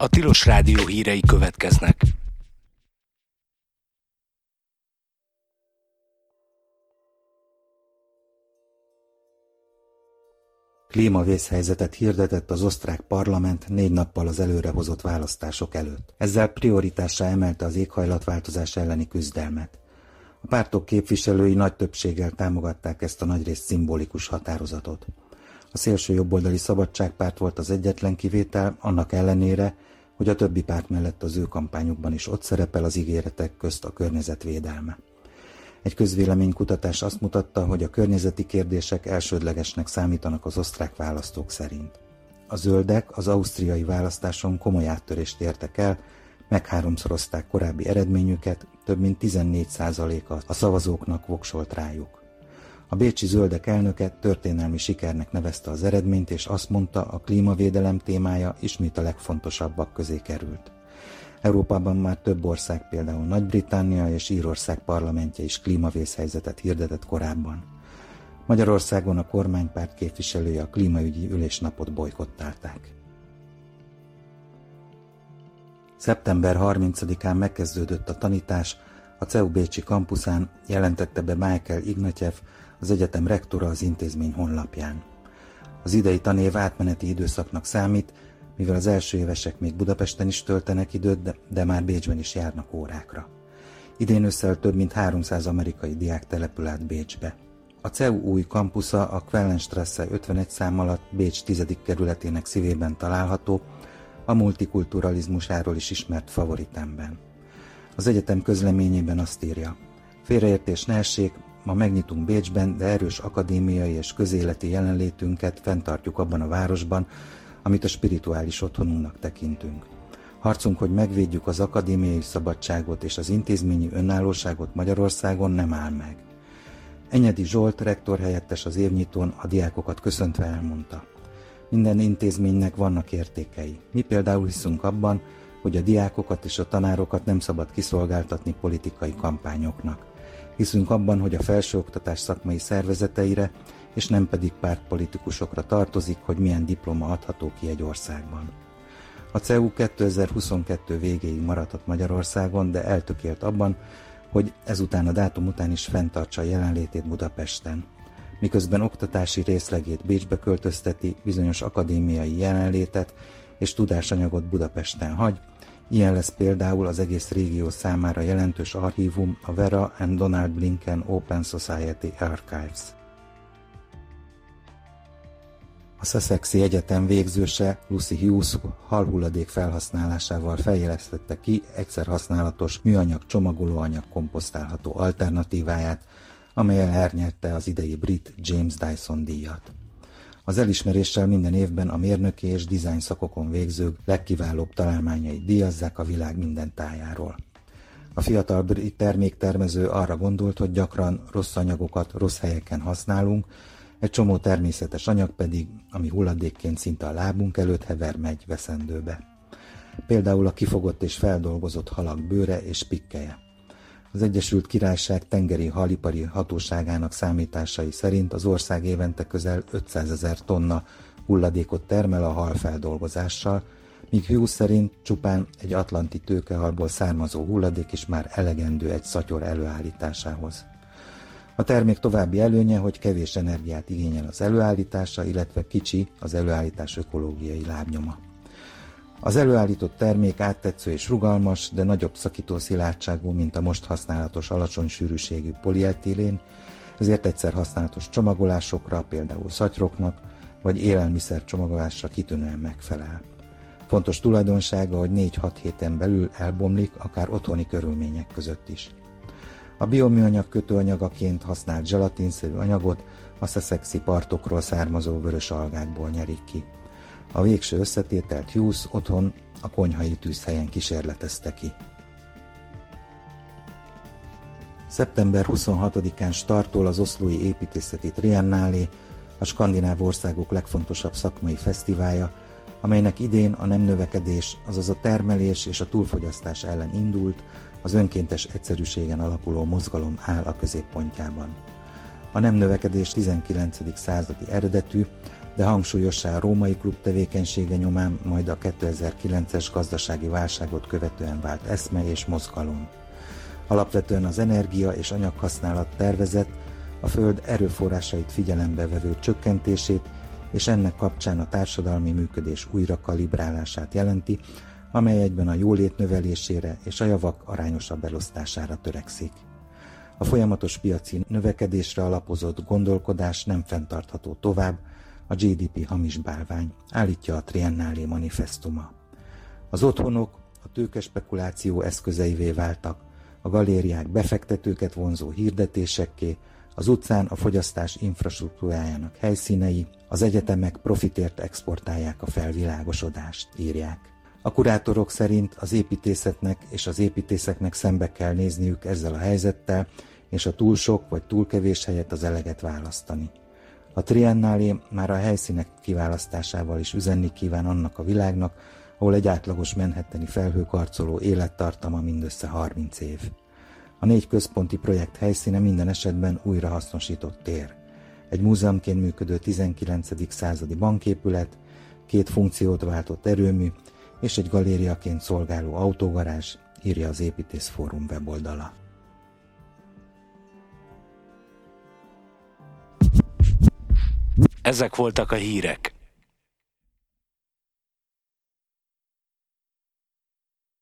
A Tilos Rádió hírei következnek. Klímavészhelyzetet hirdetett az osztrák parlament 4 nappal az előrehozott választások előtt. Ezzel prioritásra emelte az éghajlatváltozás elleni küzdelmet. A pártok képviselői nagy többséggel támogatták ezt a nagyrészt szimbolikus határozatot. A szélső jobboldali Szabadságpárt volt az egyetlen kivétel, annak ellenére, hogy a többi párt mellett az ő kampányukban is ott szerepel az ígéretek közt a környezetvédelme. Egy közvéleménykutatás azt mutatta, hogy a környezeti kérdések elsődlegesnek számítanak az osztrák választók szerint. A zöldek az ausztriai választáson komoly áttörést értek el, megháromszorozták korábbi eredményüket, több mint 14%-a a szavazóknak voksolt rájuk. A bécsi zöldek elnöke történelmi sikernek nevezte az eredményt, és azt mondta, a klímavédelem témája ismét a legfontosabbak közé került. Európában már több ország, például Nagy-Britannia és Írország parlamentje is klímavészhelyzetet hirdetett korábban. Magyarországon a kormánypárt képviselői a klímaügyi ülésnapot bojkottálták. Szeptember 30-án megkezdődött a tanítás a CEU bécsi kampuszán, jelentette be Michael Ignatyev, az egyetem rektora az intézmény honlapján. Az idei tanév átmeneti időszaknak számít, mivel az első évesek még Budapesten is töltenek időt, de már Bécsben is járnak órákra. Idén ősszel több mint 300 amerikai diák települ át Bécsbe. A CEU új kampusza a Quellenstrasse 51 szám alatt Bécs 10. kerületének szívében található, a multikulturalizmusáról is ismert Favoritemben. Az egyetem közleményében azt írja: félreértés ne essék, ma megnyitunk Bécsben, de erős akadémiai és közéleti jelenlétünket fenntartjuk abban a városban, amit a spirituális otthonunknak tekintünk. Harcunk, hogy megvédjük az akadémiai szabadságot és az intézményi önállóságot Magyarországon nem áll meg. Enyedi Zsolt, rektor helyettes az évnyitón a diákokat köszöntve elmondta: minden intézménynek vannak értékei. Mi például hiszünk abban, hogy a diákokat és a tanárokat nem szabad kiszolgáltatni politikai kampányoknak. Hiszünk abban, hogy a felsőoktatás szakmai szervezeteire, és nem pedig pártpolitikusokra tartozik, hogy milyen diploma adható ki egy országban. A CEU 2022 végéig maradhat Magyarországon, de eltökélt abban, hogy ezután a dátum után is fenntartsa a jelenlétét Budapesten. Miközben oktatási részlegét Bécsbe költözteti, bizonyos akadémiai jelenlétet és tudásanyagot Budapesten hagy. Ilyen lesz például az egész régió számára jelentős archívum, a Vera and Donald Blinken Open Society Archives. A Sussexi Egyetem végzőse Lucy Hughes halhulladék felhasználásával fejlesztette ki egyszerhasználatos műanyag csomagolóanyag komposztálható alternatíváját, amellyel elnyerte az idei brit James Dyson díjat. Az elismeréssel minden évben a mérnöki és dizájn szakokon végzők legkiválóbb találmányait díjazzák a világ minden tájáról. A fiatal brit terméktermező arra gondolt, hogy gyakran rossz anyagokat rossz helyeken használunk, egy csomó természetes anyag pedig, ami hulladékként szinte a lábunk előtt hever, megy veszendőbe. Például a kifogott és feldolgozott halak bőre és pikkelye. Az Egyesült Királyság tengeri halipari hatóságának számításai szerint az ország évente közel 500 000 tonna hulladékot termel a halfeldolgozással, míg Hughes szerint csupán egy atlanti tőkehalból származó hulladék is már elegendő egy szatyor előállításához. A termék további előnye, hogy kevés energiát igényel az előállítása, illetve kicsi az előállítás ökológiai lábnyoma. Az előállított termék áttetsző és rugalmas, de nagyobb szakító szilárdságú, mint a most használatos alacsony sűrűségű polietilén, ezért egyszer használatos csomagolásokra, például szatyroknak, vagy élelmiszer csomagolásra kitűnően megfelel. Fontos tulajdonsága, hogy 4-6 héten belül elbomlik, akár otthoni körülmények között is. A bioműanyag kötőanyagaként használt zselatinszerű anyagot a Sussexi partokról származó vörös algákból nyerik ki. A végső összetételt Hughes otthon a konyhai tűzhelyen kísérletezte ki. Szeptember 26-án startol az oszlói építészeti triennálé, a skandináv országok legfontosabb szakmai fesztiválja, amelynek idén a nem növekedés, azaz a termelés és a túlfogyasztás ellen indult, az önkéntes egyszerűségen alapuló mozgalom áll a középpontjában. A nem növekedés 19. századi eredetű, de hangsúlyossá a római klub tevékenysége nyomán, majd a 2009-es gazdasági válságot követően vált eszme és mozgalom. Alapvetően az energia és anyaghasználat tervezett, a föld erőforrásait figyelembe vevő csökkentését és ennek kapcsán a társadalmi működés újra kalibrálását jelenti, amely egyben a jólét növelésére és a javak arányosabb elosztására törekszik. A folyamatos piaci növekedésre alapozott gondolkodás nem fenntartható tovább, a GDP hamis bálvány, állítja a Triennálé manifesztuma. Az otthonok a tőkespekuláció eszközeivé váltak, a galériák befektetőket vonzó hirdetésekké, az utcán a fogyasztás infrastruktúrájának helyszínei, az egyetemek profitért exportálják a felvilágosodást, írják. A kurátorok szerint az építészetnek és az építészeknek szembe kell nézniük ezzel a helyzettel, és a túl sok vagy túl kevés helyett az eleget választani. A Triennálé már a helyszínek kiválasztásával is üzenni kíván annak a világnak, ahol egy átlagos manhattani felhőkarcoló élettartama mindössze 30 év. A 4 központi projekt helyszíne minden esetben újrahasznosított tér. Egy múzeumként működő 19. századi banképület, 2 funkciót váltott erőmű és egy galériaként szolgáló autógarázs, írja az Építészfórum weboldala. Ezek voltak a hírek.